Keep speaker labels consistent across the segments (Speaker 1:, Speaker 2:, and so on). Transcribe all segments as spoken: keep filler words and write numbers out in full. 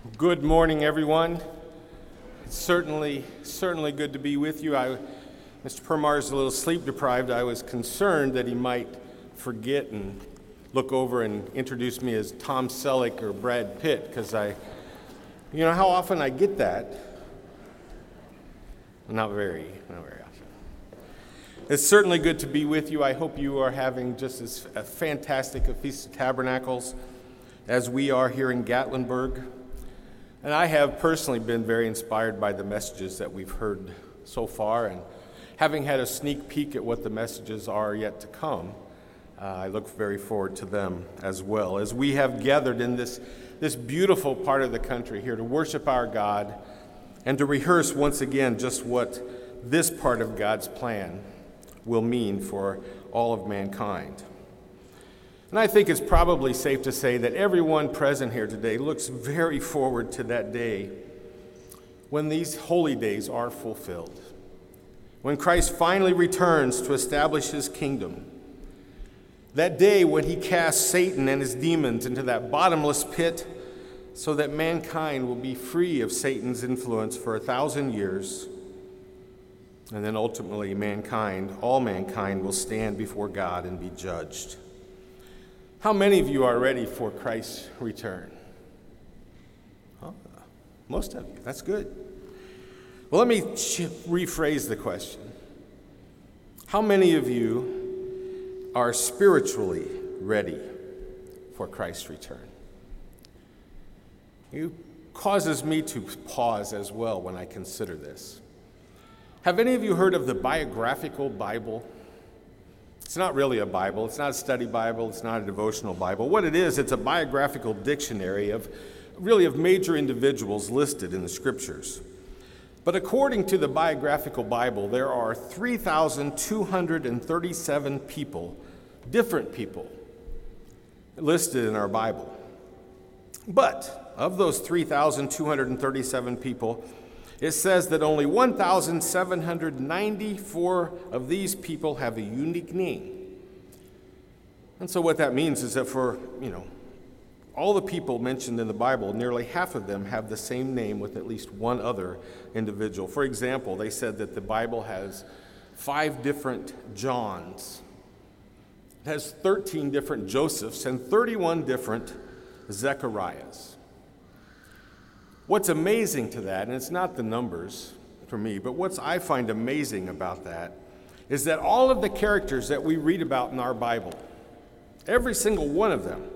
Speaker 1: Good morning, everyone. It's certainly, certainly good to be with you. I, Mister Permar is a little sleep deprived. I was concerned that he might forget and look over and introduce me as Tom Selleck or Brad Pitt, because I, you know how often I get that? Not very, not very often. It's certainly good to be with you. I hope you are having just as a fantastic a Feast of Tabernacles as we are here in Gatlinburg. And I have personally been very inspired by the messages that we've heard so far, and having had a sneak peek at what the messages are yet to come, uh, I look very forward to them as well, as we have gathered in this, this beautiful part of the country here to worship our God and to rehearse once again just what this part of God's plan will mean for all of mankind. And I think it's probably safe to say that everyone present here today looks very forward to that day when these holy days are fulfilled, when Christ finally returns to establish his kingdom, that day when he casts Satan and his demons into that bottomless pit so that mankind will be free of Satan's influence for a thousand years, and then ultimately mankind, all mankind, will stand before God and be judged. How many of you are ready for Christ's return? Oh, most of you. That's good. Well, let me rephrase the question. How many of you are spiritually ready for Christ's return? It causes me to pause as well when I consider this. Have any of you heard of the biographical Bible? It's not really a Bible. It's not a study Bible. It's not a devotional Bible. What it is, it's a biographical dictionary of really of major individuals listed in the scriptures. But according to the biographical Bible, there are three thousand two hundred thirty-seven people, different people, listed in our Bible. But of those three thousand two hundred thirty-seven people, it says that only one thousand seven hundred ninety-four of these people have a unique name. And so what that means is that for, you know, all the people mentioned in the Bible, nearly half of them have the same name with at least one other individual. For example, they said that the Bible has five different Johns. It has thirteen different Josephs and thirty-one different Zechariahs. What's amazing to that, and it's not the numbers for me, but what I find amazing about that is that all of the characters that we read about in our Bible, every single one of them,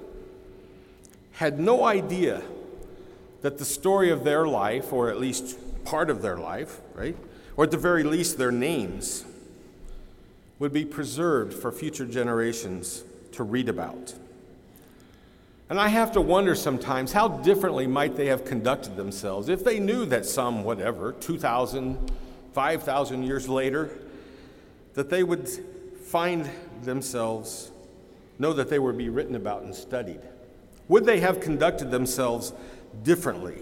Speaker 1: had no idea that the story of their life, or at least part of their life, right, or at the very least their names, would be preserved for future generations to read about. And I have to wonder sometimes, how differently might they have conducted themselves if they knew that some, whatever, two thousand, five thousand years later, that they would find themselves, know that they would be written about and studied. Would they have conducted themselves differently?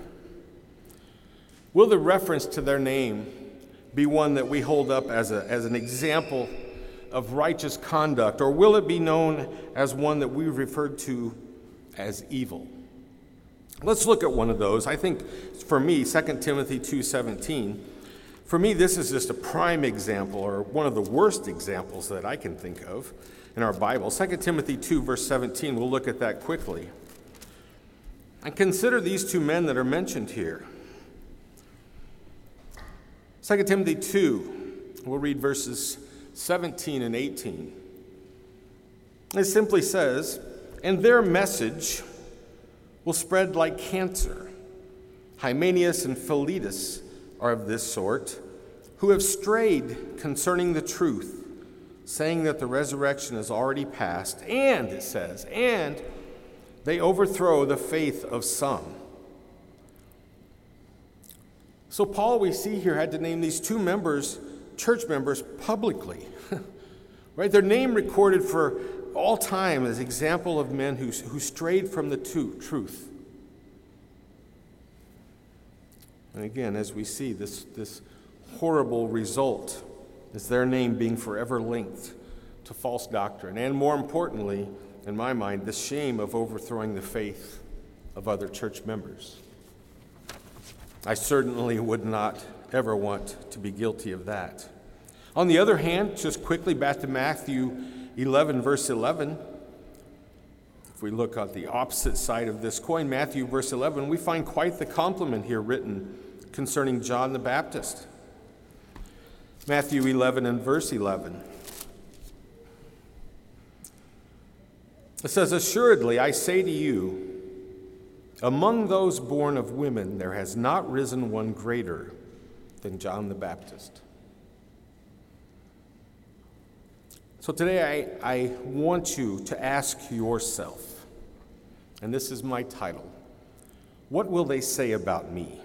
Speaker 1: Will the reference to their name be one that we hold up as, a, as an example of righteous conduct, or will it be known as one that we've referred to as evil? Let's look at one of those. I think for me, Second Timothy two seventeen, for me this is just a prime example, or one of the worst examples that I can think of in our Bible. Second Timothy two verse seventeen, we'll look at that quickly. And consider these two men that are mentioned here. Second Timothy two, we'll read verses seventeen and eighteen. It simply says, "And their message will spread like cancer. Hymenaeus and Philetus are of this sort, who have strayed concerning the truth, saying that the resurrection is already past, and," it says, "and they overthrow the faith of some." So Paul, we see here, had to name these two members, church members, publicly. Right? Their name recorded for all time as example of men who, who strayed from the truth. And again, as we see, this, this horrible result is their name being forever linked to false doctrine. And more importantly, in my mind, the shame of overthrowing the faith of other church members. I certainly would not ever want to be guilty of that. On the other hand, just quickly back to Matthew eleven, verse eleven. If we look at the opposite side of this coin, Matthew verse eleven, we find quite the compliment here written concerning John the Baptist. Matthew eleven and verse eleven. It says, "Assuredly, I say to you, among those born of women, there has not risen one greater than John the Baptist." So today I, I want you to ask yourself, and this is my title, what will they say about me?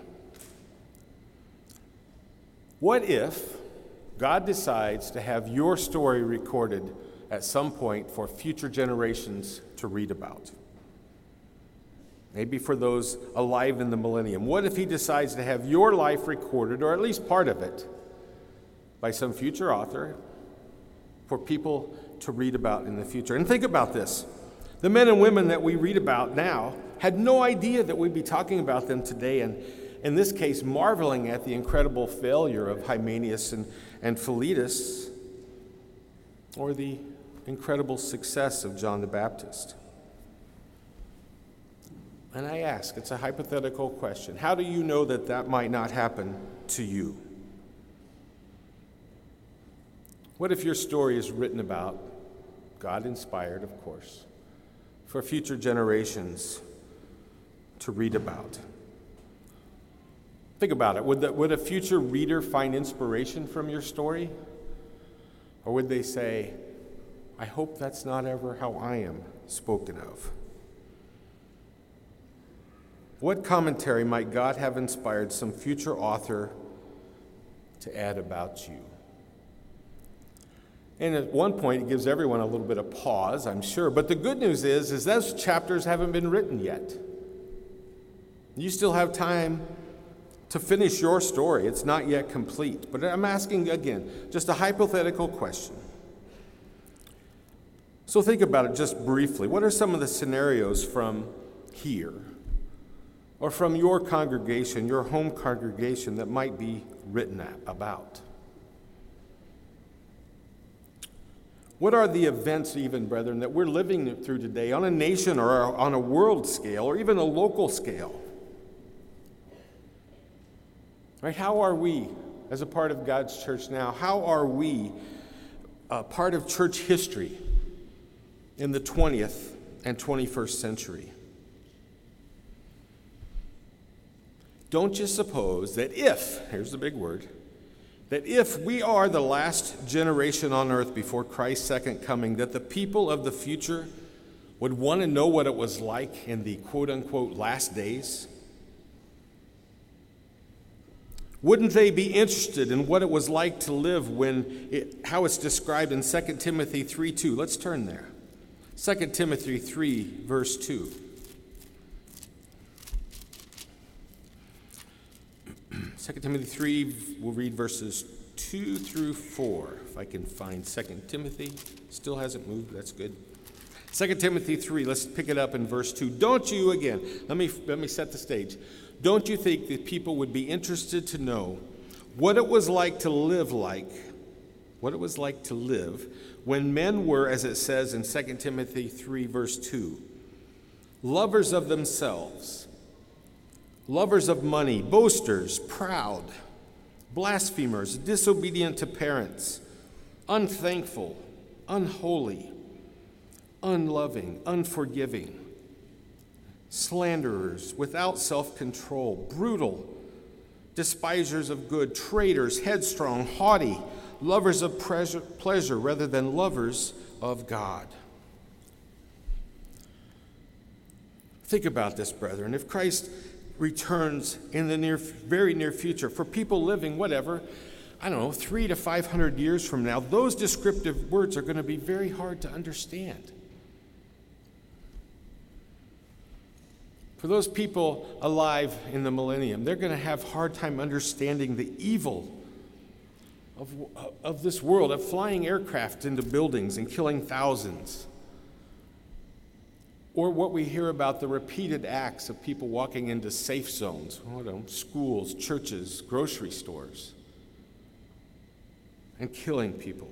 Speaker 1: What if God decides to have your story recorded at some point for future generations to read about? Maybe for those alive in the millennium. What if he decides to have your life recorded, or at least part of it, by some future author for people to read about in the future? And think about this. The men and women that we read about now had no idea that we'd be talking about them today, and in this case, marveling at the incredible failure of Hymenaeus and, and Philetus, or the incredible success of John the Baptist. And I ask, it's a hypothetical question, how do you know that that might not happen to you? What if your story is written about, God-inspired, of course, for future generations to read about? Think about it. Would, the, would a future reader find inspiration from your story? Or would they say, I hope that's not ever how I am spoken of? What commentary might God have inspired some future author to add about you? And at one point, it gives everyone a little bit of pause, I'm sure. But the good news is, is those chapters haven't been written yet. You still have time to finish your story. It's not yet complete. But I'm asking, again, just a hypothetical question. So think about it just briefly. What are some of the scenarios from here, or from your congregation, your home congregation, that might be written about? What are the events, even, brethren, that we're living through today on a nation or on a world scale or even a local scale? Right? How are we, as a part of God's church now, how are we a part of church history in the twentieth and twenty-first century? Don't you suppose that if, here's the big word, that if we are the last generation on earth before Christ's second coming, that the people of the future would want to know what it was like in the quote-unquote last days? Wouldn't they be interested in what it was like to live when, it, how it's described in Second Timothy three two? Let's turn there. Second Timothy three, verse two. Second Timothy three, we'll read verses two through four. If I can find Second Timothy. Still hasn't moved, that's good. Second Timothy three, let's pick it up in verse two. Don't you, again, let me, let me set the stage. Don't you think that people would be interested to know what it was like to live like, what it was like to live when men were, as it says in Second Timothy three, verse two, lovers of themselves, lovers of money, boasters, proud, blasphemers, disobedient to parents, unthankful, unholy, unloving, unforgiving, slanderers, without self-control, brutal, despisers of good, traitors, headstrong, haughty, lovers of pleasure, pleasure rather than lovers of God. Think about this, brethren. If Christ returns in the near, very near future, for people living, whatever, I don't know, three to five hundred years from now, those descriptive words are going to be very hard to understand. For those people alive in the millennium, they're going to have a hard time understanding the evil of, of this world, of flying aircraft into buildings and killing thousands. Or what we hear about the repeated acts of people walking into safe zones, I don't know, schools, churches, grocery stores, and killing people.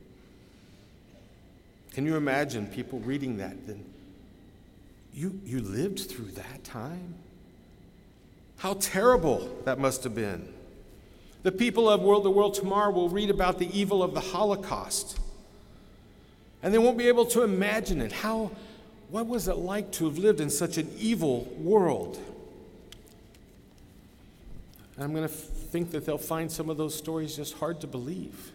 Speaker 1: Can you imagine people reading that? Then you, you lived through that time? How terrible that must have been. The people of World the World Tomorrow will read about the evil of the Holocaust, and they won't be able to imagine it. How, what was it like to have lived in such an evil world? And I'm going to f- think that they'll find some of those stories just hard to believe.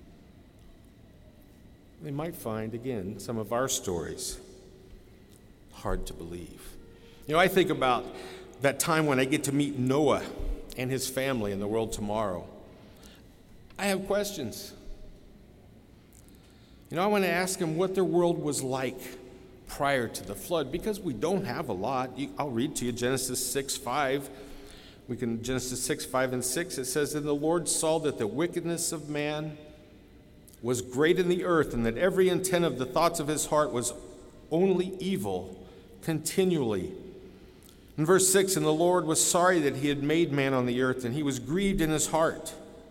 Speaker 1: They might find, again, some of our stories hard to believe. You know, I think about that time when I get to meet Noah and his family in the world tomorrow. I have questions. You know, I want to ask them what their world was like prior to the flood, because we don't have a lot. You, I'll read to you Genesis six five. We can, Genesis six, five, and six, it says, "And the Lord saw that the wickedness of man was great in the earth, and that every intent of the thoughts of his heart was only evil continually." In verse six, "And the Lord was sorry that he had made man on the earth, and he was grieved in his heart."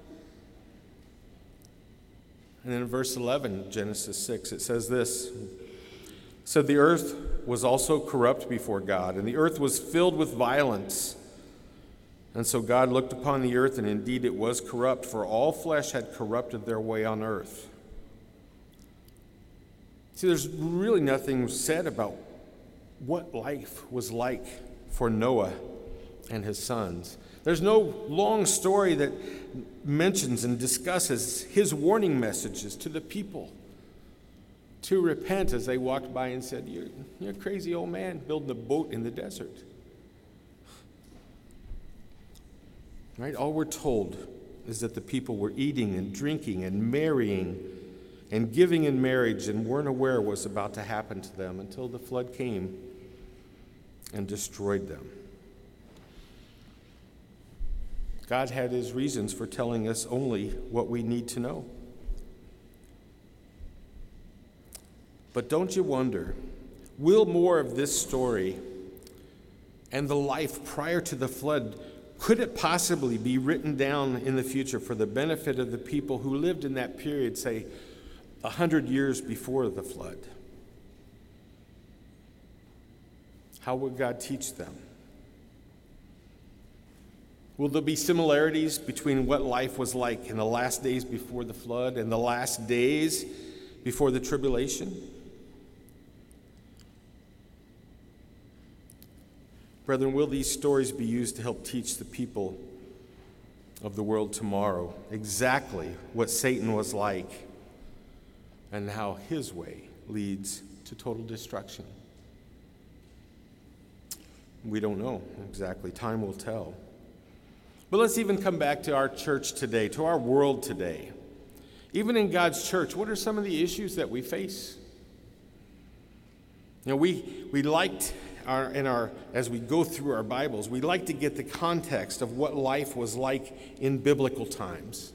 Speaker 1: And then in verse eleven, Genesis six, it says this, "So the earth was also corrupt before God, and the earth was filled with violence. And so God looked upon the earth, and indeed it was corrupt, for all flesh had corrupted their way on earth." See, there's really nothing said about what life was like for Noah and his sons. There's no long story that mentions and discusses his warning messages to the people to repent as they walked by and said, you're, you're a crazy old man building a boat in the desert. Right? All we're told is that the people were eating and drinking and marrying and giving in marriage and weren't aware what was about to happen to them until the flood came and destroyed them. God had his reasons for telling us only what we need to know. But don't you wonder, will more of this story and the life prior to the flood, could it possibly be written down in the future for the benefit of the people who lived in that period, say, a hundred years before the flood? How would God teach them? Will there be similarities between what life was like in the last days before the flood and the last days before the tribulation? Brethren, will these stories be used to help teach the people of the world tomorrow exactly what Satan was like and how his way leads to total destruction? We don't know exactly. Time will tell. But let's even come back to our church today, to our world today. Even in God's church, what are some of the issues that we face? You know, we we liked our in our as we go through our Bibles, we like to get the context of what life was like in biblical times.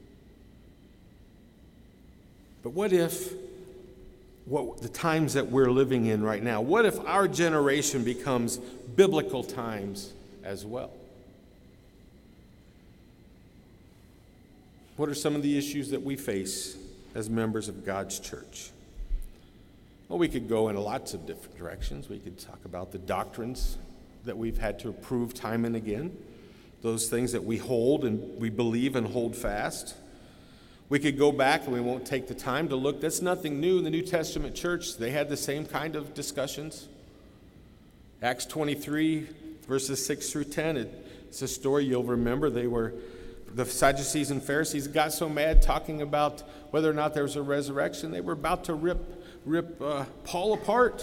Speaker 1: But what if what the times that we're living in right now, what if our generation becomes biblical times as well? What are some of the issues that we face as members of God's church? Well, we could go in lots of different directions. We could talk about the doctrines that we've had to prove time and again, those things that we hold and we believe and hold fast. We could go back, and we won't take the time to look. That's nothing new in the New Testament church. They had the same kind of discussions. Acts twenty-three, verses six through ten, it's a story you'll remember. They were The Sadducees and Pharisees got so mad talking about whether or not there was a resurrection, they were about to rip rip uh, Paul apart.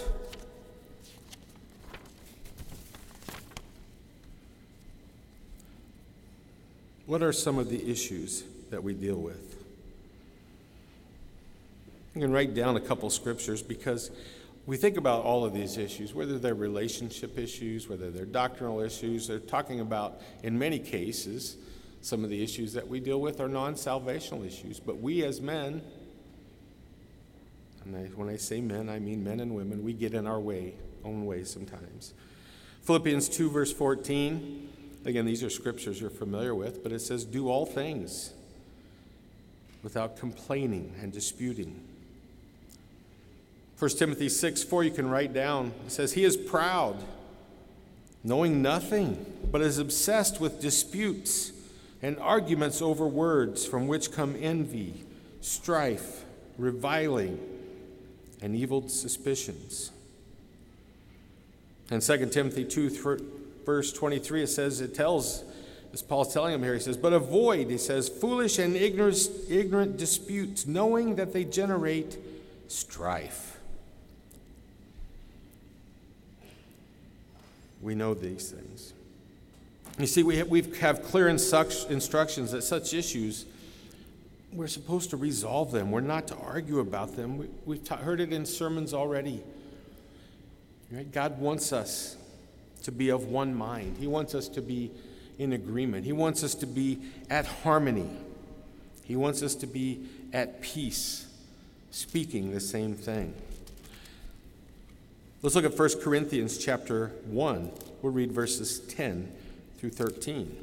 Speaker 1: What are some of the issues that we deal with? You can write down a couple scriptures because we think about all of these issues, whether they're relationship issues, whether they're doctrinal issues. They're talking about, in many cases, some of the issues that we deal with are non-salvational issues. But we as men, and I, when I say men, I mean men and women, we get in our way own way sometimes. Philippians two, verse fourteen. Again, these are scriptures you're familiar with, but it says, do all things without complaining and disputing. First Timothy six, four, you can write down. It says, he is proud, knowing nothing, but is obsessed with disputes and arguments over words, from which come envy, strife, reviling, and evil suspicions. And Second Timothy two, verse twenty-three, it says, it tells, as Paul's telling him here, he says, but avoid, he says, foolish and ignorant, ignorant disputes, knowing that they generate strife. We know these things. You see, we have, we have clear instruc- instructions that such issues, we're supposed to resolve them. We're not to argue about them. We, we've ta- heard it in sermons already. Right? God wants us to be of one mind. He wants us to be in agreement. He wants us to be at harmony. He wants us to be at peace, speaking the same thing. Let's look at First Corinthians chapter one. We'll read verses ten through thirteen.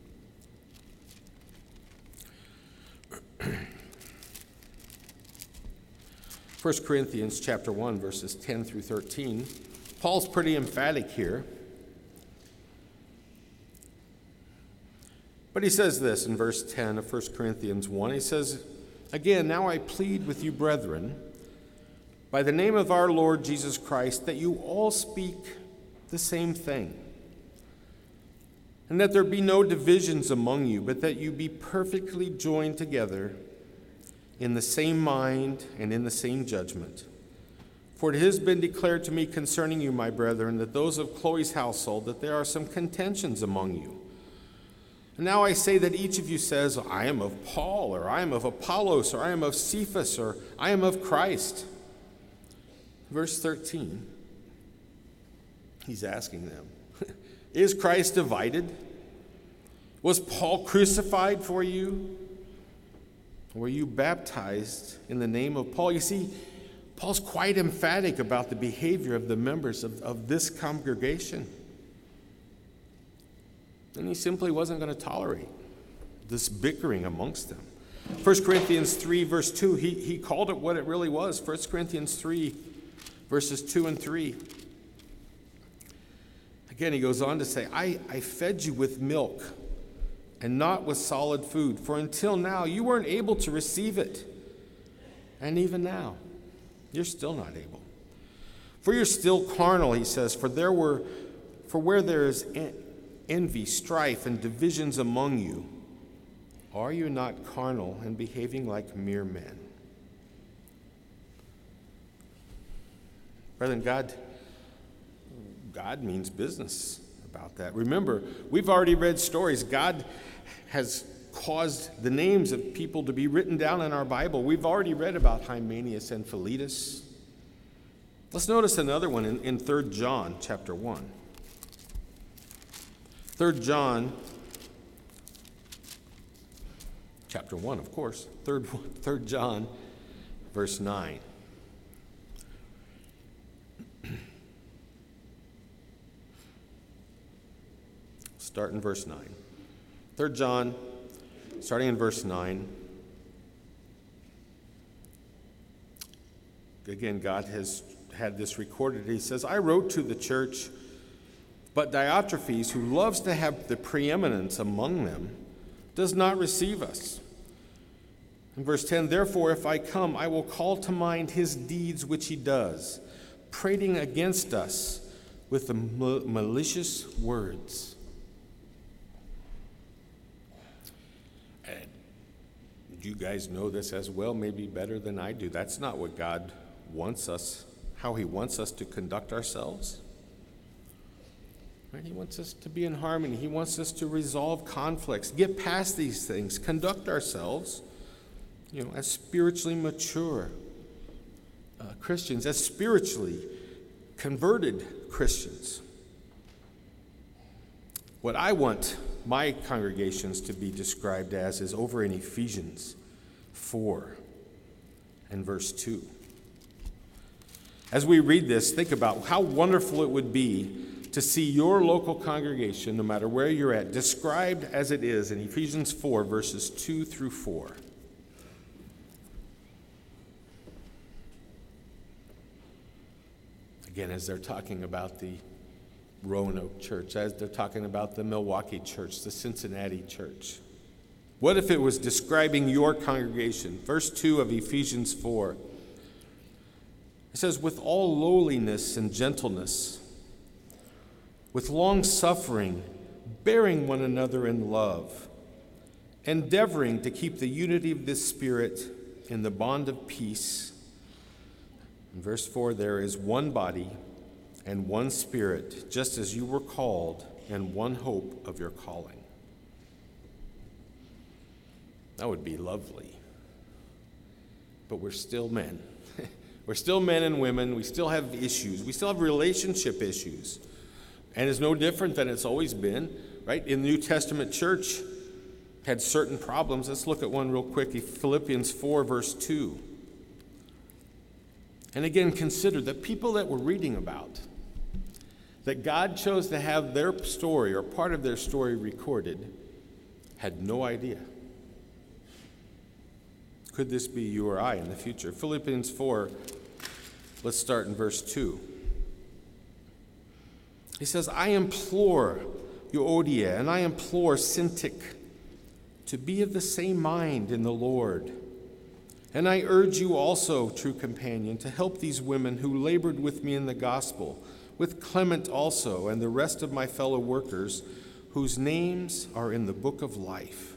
Speaker 1: First Corinthians chapter one, verses ten through thirteen. Paul's pretty emphatic here. But he says this in verse ten of First Corinthians one. He says, again, now I plead with you, brethren, by the name of our Lord Jesus Christ, that you all speak the same thing, and that there be no divisions among you, but that you be perfectly joined together in the same mind and in the same judgment. For it has been declared to me concerning you, my brethren, that those of Chloe's household, that there are some contentions among you. And now I say that each of you says, I am of Paul, or I am of Apollos, or I am of Cephas, or I am of Christ. Verse thirteen, he's asking them, is Christ divided? Was Paul crucified for you? Were you baptized in the name of Paul? You see, Paul's quite emphatic about the behavior of the members of, of this congregation. And he simply wasn't going to tolerate this bickering amongst them. First Corinthians three, verse two, he, he called it what it really was. First Corinthians three, verses two and three. Again, he goes on to say, I, I fed you with milk and not with solid food, for until now you weren't able to receive it. And even now, you're still not able. For you're still carnal, he says, for there were, for where there is envy, strife, and divisions among you, are you not carnal and behaving like mere men? Brethren, God, God means business about that. Remember, we've already read stories. God has caused the names of people to be written down in our Bible. We've already read about Hymenaeus and Philetus. Let's notice another one in, in Third John chapter one. Third John chapter one, of course. Third, Third John, verse nine. Start in verse nine. Third John, starting in verse nine. Again, God has had this recorded. He says, I wrote to the church, but Diotrephes, who loves to have the preeminence among them, does not receive us. In verse ten, therefore, if I come, I will call to mind his deeds which he does, prating against us with the malicious words. You guys know this as well, maybe better than I do. That's not what God wants us, how he wants us to conduct ourselves. Right? He wants us to be in harmony. He wants us to resolve conflicts, get past these things, conduct ourselves, you know, as spiritually mature uh, Christians, as spiritually converted Christians. What I want my congregations to be described as is over in Ephesians four and verse two. As we read this, think about how wonderful it would be to see your local congregation, no matter where you're at, described as it is in Ephesians four, verses two through four. Again, as they're talking about the Roanoke Church, as they're talking about the Milwaukee Church, the Cincinnati Church. What if it was describing your congregation? Verse two of Ephesians four. It says, with all lowliness and gentleness, with long suffering, bearing one another in love, endeavoring to keep the unity of the Spirit in the bond of peace. In verse four, there is one body and one Spirit, just as you were called, and one hope of your calling. That would be lovely. But we're still men. We're still men and women. We still have issues. We still have relationship issues. And it's no different than it's always been, right? In the New Testament church had certain problems. Let's look at one real quick. Philippians four, verse two. And again, consider the people that we're reading about, that God chose to have their story or part of their story recorded, had no idea. Could this be you or I in the future? Philippians four, let's start in verse two. He says, I implore Euodia and I implore Syntyche to be of the same mind in the Lord. And I urge you also, true companion, to help these women who labored with me in the gospel, with Clement also and the rest of my fellow workers, whose names are in the book of life.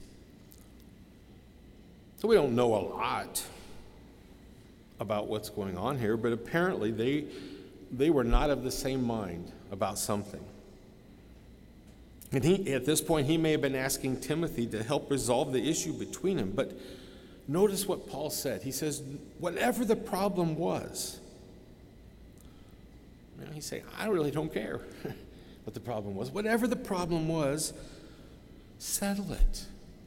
Speaker 1: So we don't know a lot about what's going on here, but apparently they, they were not of the same mind about something. And he, at this point, he may have been asking Timothy to help resolve the issue between them. But notice what Paul said. He says, whatever the problem was, you know, he's saying, I really don't care what the problem was. Whatever the problem was, settle it.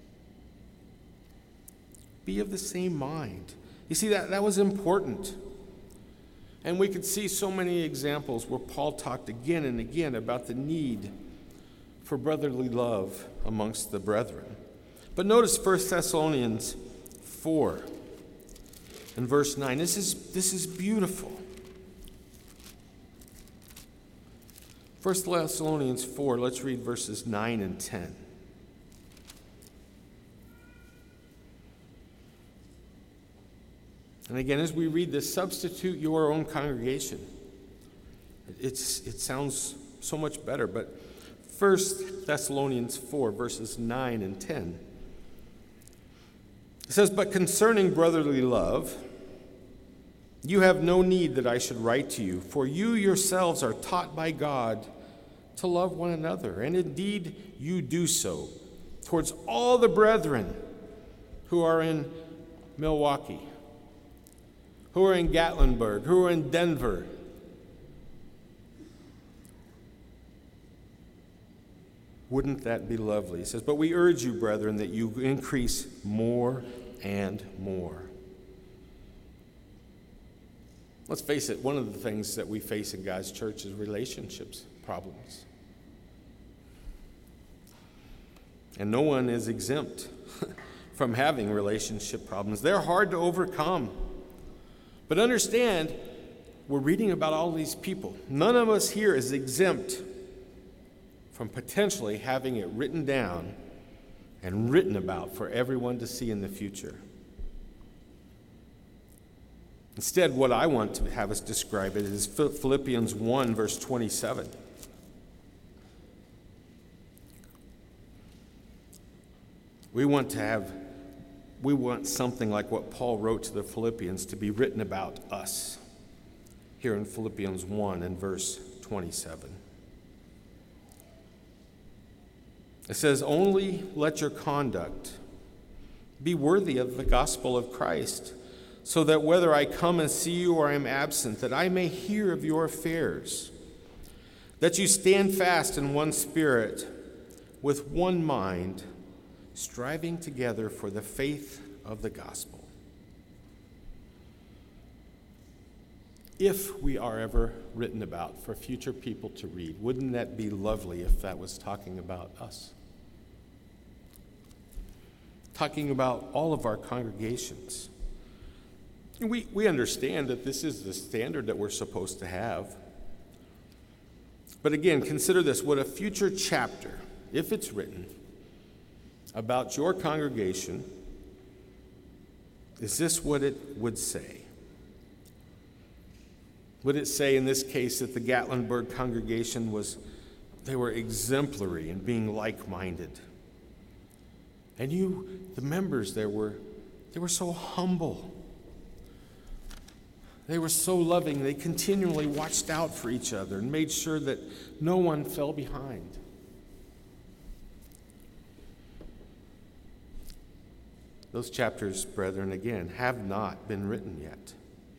Speaker 1: Be of the same mind. You see, that, that was important. And we could see so many examples where Paul talked again and again about the need for brotherly love amongst the brethren. But notice First Thessalonians four and verse nine. This is, this is beautiful. First Thessalonians four, let's read verses nine and ten. And again, as we read this, substitute your own congregation. It's, it sounds so much better, but First Thessalonians four, verses nine and ten. It says, but concerning brotherly love, you have no need that I should write to you, for you yourselves are taught by God to love one another, and indeed you do so towards all the brethren who are in Milwaukee, who are in Gatlinburg, who are in Denver. Wouldn't that be lovely? He says, but we urge you, brethren, that you increase more and more. Let's face it, one of the things that we face in God's church is relationships problems. And no one is exempt from having relationship problems. They're hard to overcome. But understand, we're reading about all these people. None of us here is exempt from potentially having it written down and written about for everyone to see in the future. Instead, what I want to have us describe it is Philippians one, verse twenty-seven. We want to have, we want something like what Paul wrote to the Philippians to be written about us here in Philippians one and verse twenty-seven. It says, only let your conduct be worthy of the gospel of Christ, so that whether I come and see you or I am absent, that I may hear of your affairs, that you stand fast in one spirit, with one mind, striving together for the faith of the gospel. if we are ever written about for future people to read, wouldn't that be lovely if that was talking about us? Talking about all of our congregations. We, we understand that this is the standard that we're supposed to have. But again, consider this. Would a future chapter, if it's written, about your congregation, is this what it would say? Would it say in this case that the Gatlinburg congregation was, they were exemplary in being like-minded? And you, the members there were, they were so humble. They were so loving. They continually watched out for each other and made sure that no one fell behind. Those chapters, brethren, again, have not been written yet.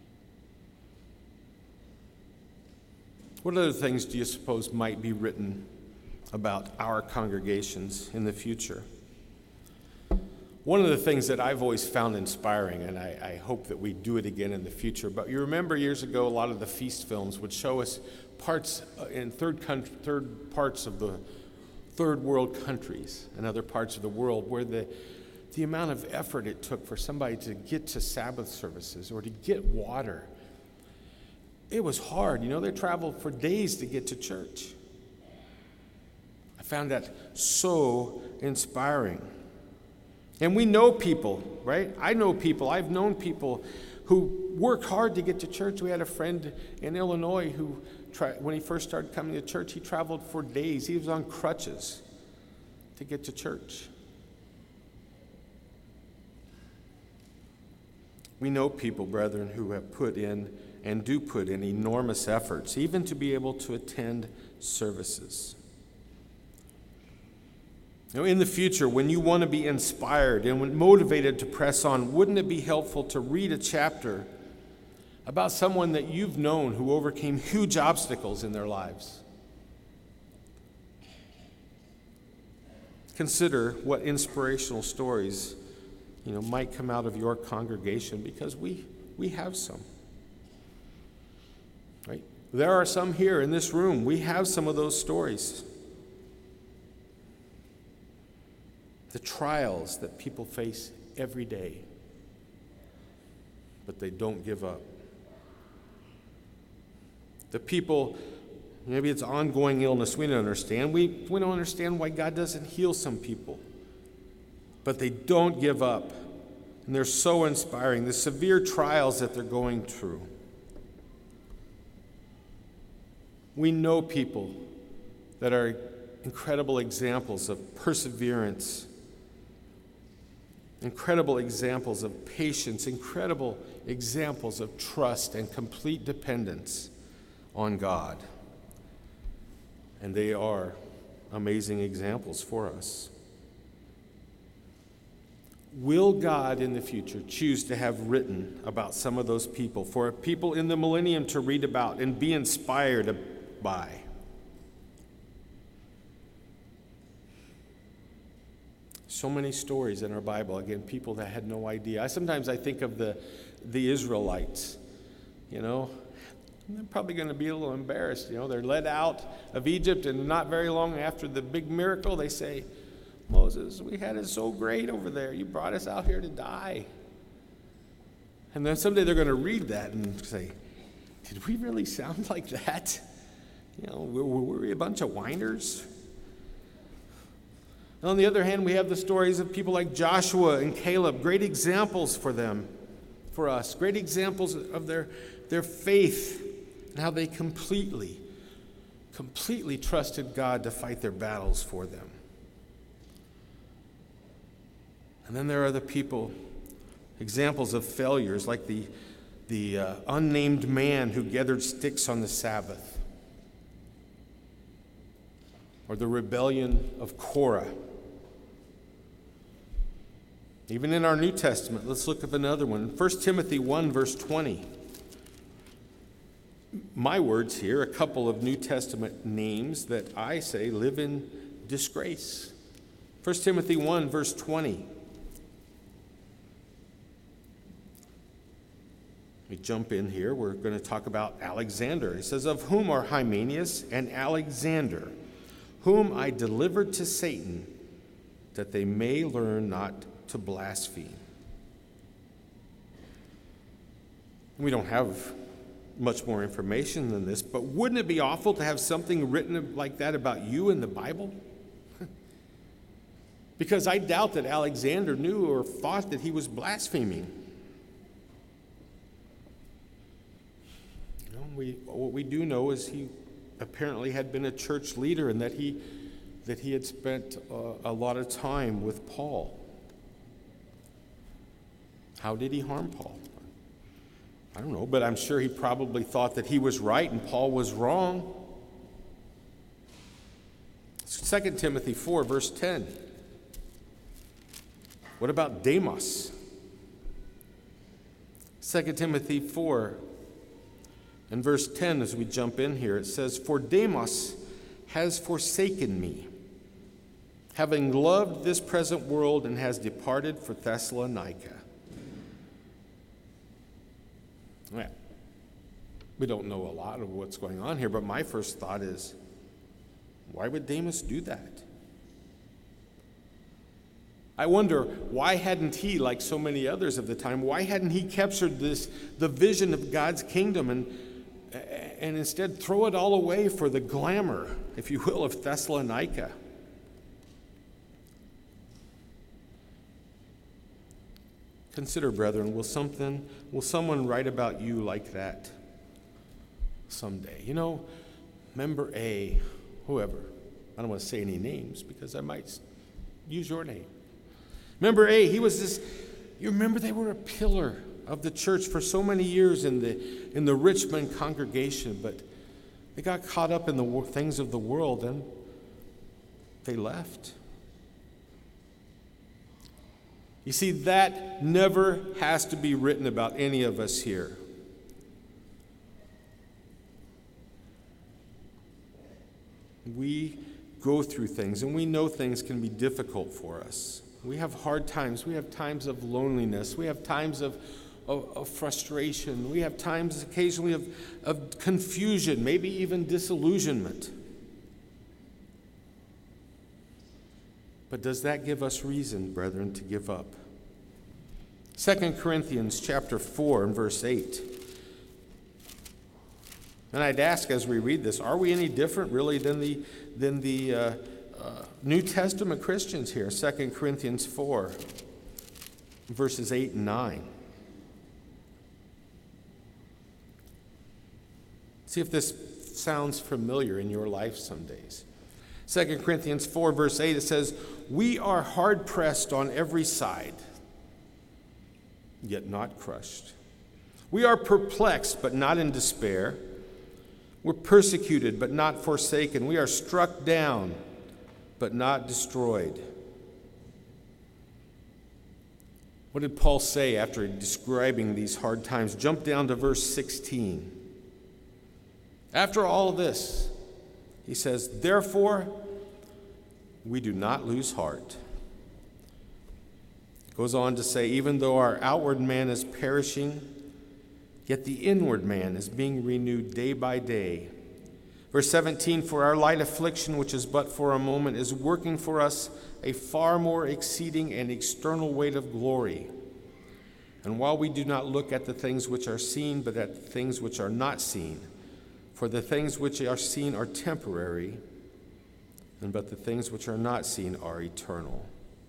Speaker 1: What other things do you suppose might be written about our congregations in the future? One of the things that I've always found inspiring, and I, I hope that we do it again in the future, but you remember years ago a lot of the feast films would show us parts in third, country, third parts of the third world countries and other parts of the world where the, the amount of effort it took for somebody to get to Sabbath services or to get water. It was hard. You know, they traveled for days to get to church. I found that so inspiring. And we know people, right? I know people. I've known people who work hard to get to church. We had a friend in Illinois who, tried, when he first started coming to church, he traveled for days. He was on crutches to get to church. We know people, brethren, who have put in and do put in enormous efforts, even to be able to attend services. Now, in the future, when you want to be inspired and motivated to press on, wouldn't it be helpful to read a chapter about someone that you've known who overcame huge obstacles in their lives? Consider what inspirational stories, you know, might come out of your congregation, because we, we have some. Right? There are some here in this room. We have some of those stories. The trials that people face every day, but they don't give up. The people, maybe it's ongoing illness, we don't understand. We, we don't understand why God doesn't heal some people, but they don't give up, and they're so inspiring. The severe trials that they're going through. We know people that are incredible examples of perseverance, incredible examples of patience, incredible examples of trust and complete dependence on God. And they are amazing examples for us. Will God in the future choose to have written about some of those people for people in the millennium to read about and be inspired by? So many stories in our Bible, again, people that had no idea. I sometimes I think of the the Israelites, you know, they're probably going to be a little embarrassed. You know, they're led out of Egypt, and not very long after the big miracle, they say, Moses, we had it so great over there. You brought us out here to die. And then someday they're going to read that and say, did we really sound like that? You know, were, were we a bunch of whiners? And on the other hand, we have the stories of people like Joshua and Caleb, great examples for them, for us, great examples of their, their faith and how they completely, completely trusted God to fight their battles for them. And then there are the people, examples of failures like the, the uh, unnamed man who gathered sticks on the Sabbath, or the rebellion of Korah. Even in our New Testament, let's look at another one. First Timothy one, verse twenty. My words here, a couple of New Testament names that I say live in disgrace. First Timothy one, verse twenty. jump in here, we're going to talk about Alexander. He says, of whom are Hymenaeus and Alexander, whom I delivered to Satan, that they may learn not to blaspheme. We don't have much more information than this, but wouldn't it be awful to have something written like that about you in the Bible? Because I doubt that Alexander knew or thought that he was blaspheming. You know, we, what we do know is he apparently had been a church leader and that he, that he had spent uh, a lot of time with Paul. How did he harm Paul? I don't know, but I'm sure he probably thought that he was right and Paul was wrong. Second Timothy four, verse ten. What about Demas? Second Timothy four and verse ten, as we jump in here, it says, for Demas has forsaken me, having loved this present world, and has departed for Thessalonica. Well, we don't know a lot of what's going on here, but my first thought is, why would Demas do that? I wonder, why hadn't he, like so many others of the time, why hadn't he captured this, the vision of God's kingdom and, and instead throw it all away for the glamour, if you will, of Thessalonica? Consider, brethren, will something, will someone write about you like that someday? You know, member A, whoever, I don't want to say any names because I might use your name. Member A, he was this, you remember they were a pillar of the church for so many years in the, in the Richmond congregation, but they got caught up in the things of the world and they left. You see, that never has to be written about any of us here. We go through things, and we know things can be difficult for us. We have hard times. We have times of loneliness. We have times of, of, of frustration. We have times occasionally of, of confusion, maybe even disillusionment. But does that give us reason, brethren, to give up? Second Corinthians chapter four and verse eight. And I'd ask as we read this, are we any different really than the, than the uh, uh, New Testament Christians here? Second Corinthians four, verses eight and nine. See if this sounds familiar in your life some days. Second Corinthians four, verse eight, it says, we are hard-pressed on every side, yet not crushed. We are perplexed, but not in despair. We're persecuted, but not forsaken. We are struck down, but not destroyed. What did Paul say after describing these hard times? Jump down to verse sixteen. After all of this, he says, therefore, we do not lose heart. It goes on to say, even though our outward man is perishing, yet the inward man is being renewed day by day. Verse seventeen, for our light affliction, which is but for a moment, is working for us a far more exceeding and external weight of glory. And while we do not look at the things which are seen, but at the things which are not seen, for the things which are seen are temporary, and but the things which are not seen are eternal.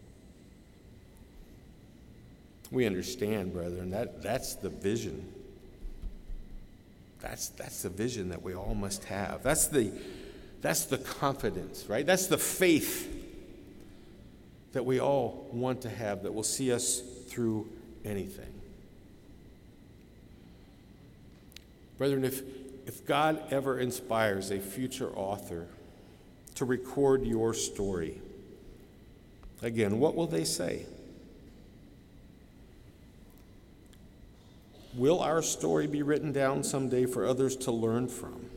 Speaker 1: We understand, brethren, that that's the vision. That's that's the vision that we all must have. That's the that's the confidence, right? That's the faith that we all want to have that will see us through anything. Brethren, if if God ever inspires a future author to record your story, again, what will they say? Will our story be written down someday for others to learn from?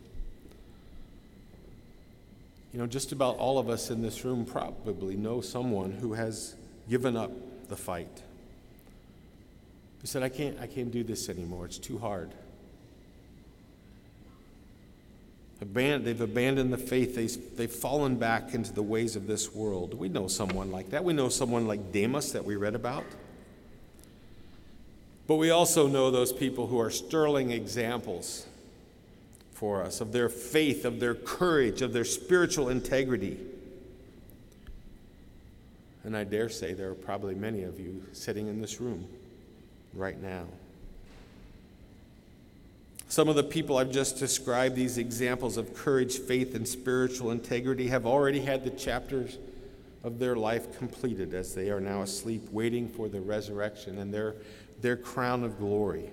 Speaker 1: You know, just about all of us in this room probably know someone who has given up the fight. who said, I can't, I can't do this anymore. It's too hard. Aban- they've abandoned the faith. They, they've fallen back into the ways of this world. We know someone like that. We know someone like Demas that we read about. But we also know those people who are sterling examples for us of their faith, of their courage, of their spiritual integrity. And I dare say there are probably many of you sitting in this room right now. Some of the people I've just described, these examples of courage, faith, and spiritual integrity, have already had the chapters of their life completed as they are now asleep, waiting for the resurrection and their, their crown of glory.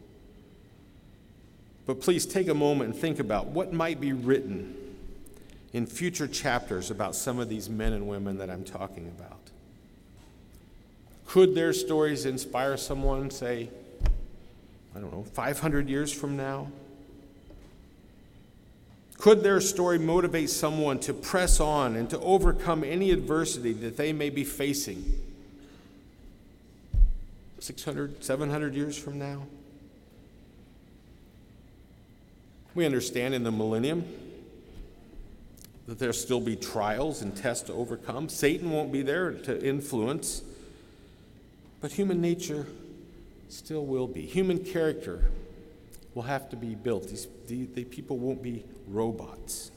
Speaker 1: But please take a moment and think about what might be written in future chapters about some of these men and women that I'm talking about. Could their stories inspire someone, say, I don't know, five hundred years from now? Could their story motivate someone to press on and to overcome any adversity that they may be facing six hundred, seven hundred years from now? We understand in the millennium that there'll still be trials and tests to overcome. Satan won't be there to influence, but human nature still will be. Human character will have to be built. These, the, the people won't be robots.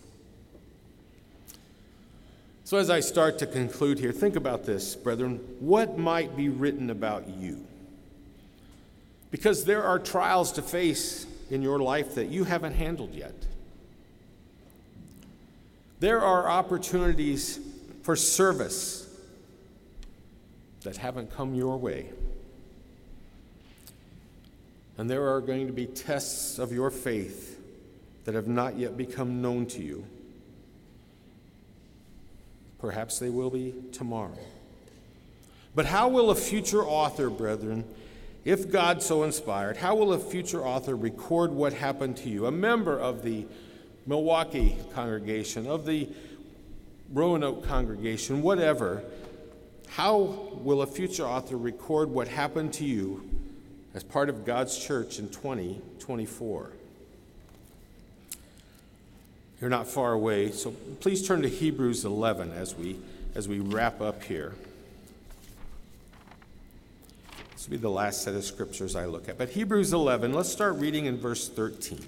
Speaker 1: So as I start to conclude here, think about this, brethren. What might be written about you? Because there are trials to face in your life that you haven't handled yet. There are opportunities for service that haven't come your way. And there are going to be tests of your faith that have not yet become known to you. Perhaps they will be tomorrow. But how will a future author, brethren, if God so inspired, how will a future author record what happened to you? A member of the Milwaukee congregation, of the Roanoke congregation, whatever, how will a future author record what happened to you as part of God's church in twenty twenty-four? You're not far away, so please turn to Hebrews eleven as we as we wrap up here. This will be the last set of scriptures I look at. But Hebrews eleven, let's start reading in verse thirteen.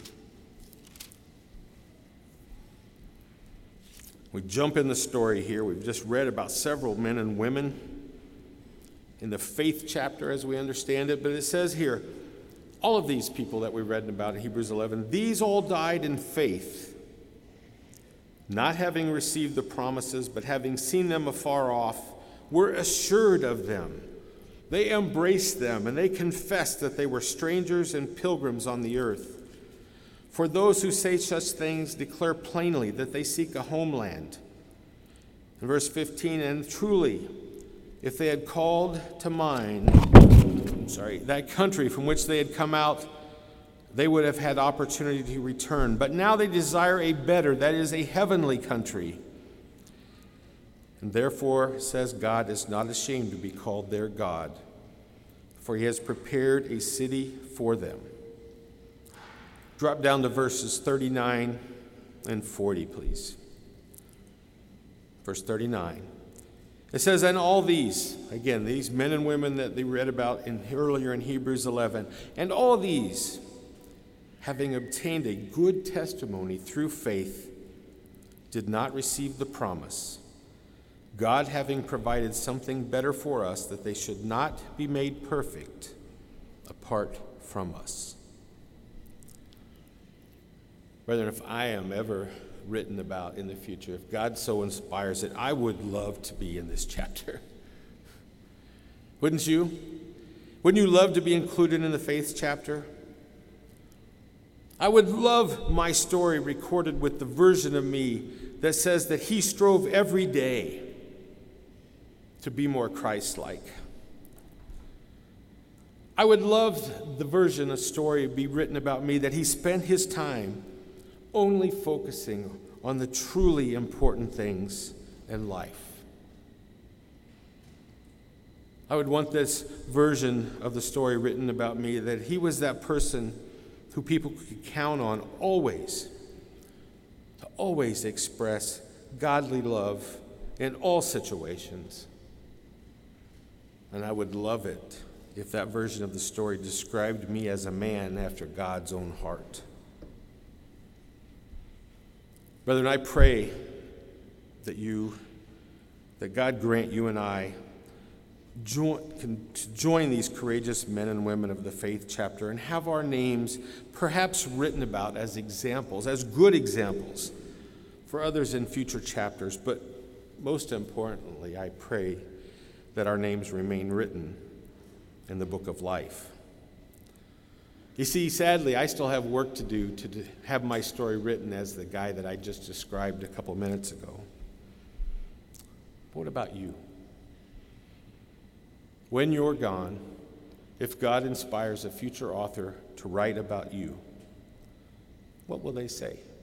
Speaker 1: We jump in the story here. We've just read about several men and women in the faith chapter as we understand it. But it says here, all of these people that we read about in Hebrews eleven, these all died in faith, not having received the promises, but having seen them afar off, were assured of them. They embraced them, and they confessed that they were strangers and pilgrims on the earth. For those who say such things declare plainly that they seek a homeland. In verse fifteen, and truly, if they had called to mind, I'm sorry, that country from which they had come out, they would have had opportunity to return. But now they desire a better, that is, a heavenly country. And therefore, says God, is not ashamed to be called their God, for he has prepared a city for them. Drop down to verses thirty-nine and forty, please. Verse thirty-nine. It says, and all these, again, these men and women that they read about in, earlier in Hebrews eleven, and all these, having obtained a good testimony through faith, did not receive the promise, God having provided something better for us, that they should not be made perfect apart from us. Brethren, if I am ever written about in the future, if God so inspires it, I would love to be in this chapter. Wouldn't you? Wouldn't you love to be included in the faith chapter? I would love my story recorded with the version of me that says that he strove every day to be more Christ-like. I would love the version of story be written about me that he spent his time only focusing on the truly important things in life. I would want this version of the story written about me, that he was that person who people could count on always, to always express godly love in all situations. And I would love it if that version of the story described me as a man after God's own heart. Brethren, I pray that you, that God grant you and I join, can, to join these courageous men and women of the faith chapter and have our names perhaps written about as examples, as good examples for others in future chapters. But most importantly, I pray that our names remain written in the book of life. You see, sadly, I still have work to do to d- have my story written as the guy that I just described a couple minutes ago. But what about you? When you're gone, if God inspires a future author to write about you, what will they say?